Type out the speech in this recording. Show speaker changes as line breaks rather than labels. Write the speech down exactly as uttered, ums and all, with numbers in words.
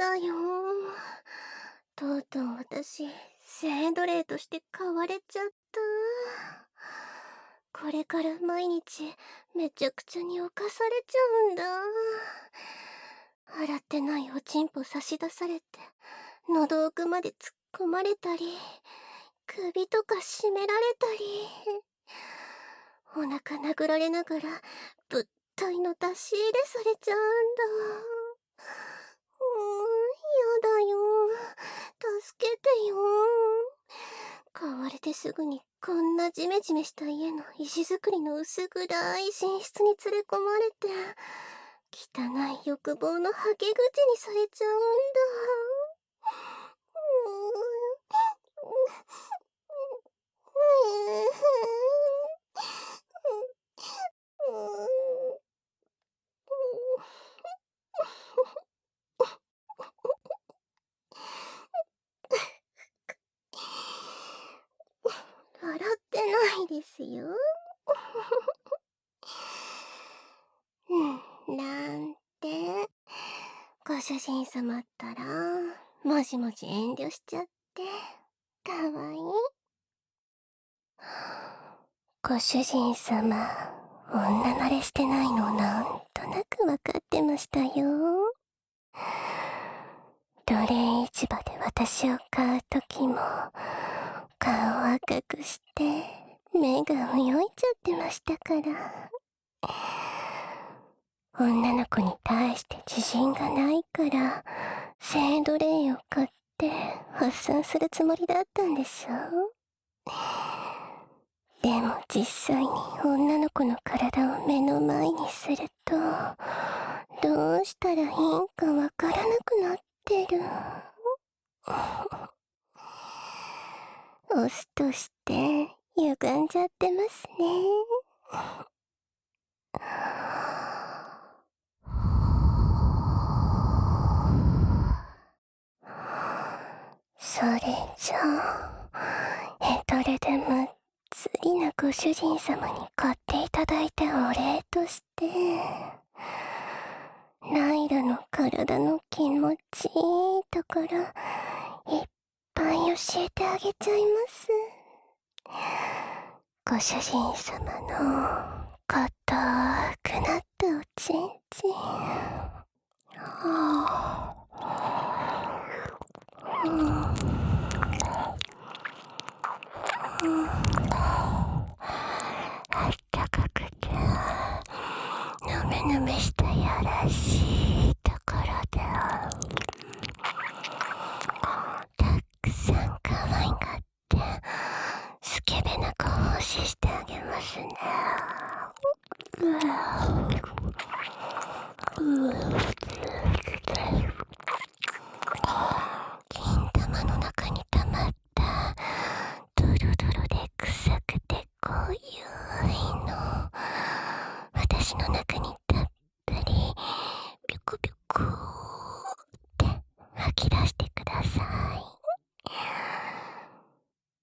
だよ。とうとう私、性奴隷として飼われちゃった。これから毎日、めちゃくちゃに侵されちゃうんだ。洗ってないおちんぽ差し出されて、喉奥まで突っ込まれたり、首とか絞められたり、お腹殴られながら、ぶったいの出し入れされちゃうんだ。うーん、やだよ。助けてよ。買われてすぐにこんなジメジメした家の石造りの薄暗い寝室に連れ込まれて、汚い欲望のはけ口にされちゃうんだ。笑ってないですよ。うん、なんて。ご主人様ったら、もしもし遠慮しちゃって、かわいい。ご主人様、女慣れしてないのなんとなくわかってましたよ。奴隷市場で私を買うときも、顔赤くして、目が泳いじゃってましたから。女の子に対して自信がないから、性奴隷を買って発散するつもりだったんでしょ。でも実際に女の子の体を目の前にすると、どうしたらいいんかわからなくなってる。オスとして歪んじゃってますね。それじゃあ、ヘトレでむっつりなご主人様に買っていただいたお礼として、ライラの体の気持ちいいところ、いっぱい教えてあげちゃいます。ご主人様の硬くなったおちんちん。はぁ、うん、うん、あったかくてぬめぬめしたやらしいところでたくさん可愛がってスケベな子奉仕してあげますね。うわうわ金玉の中に溜まったドロドロで臭くてこういうの私の中に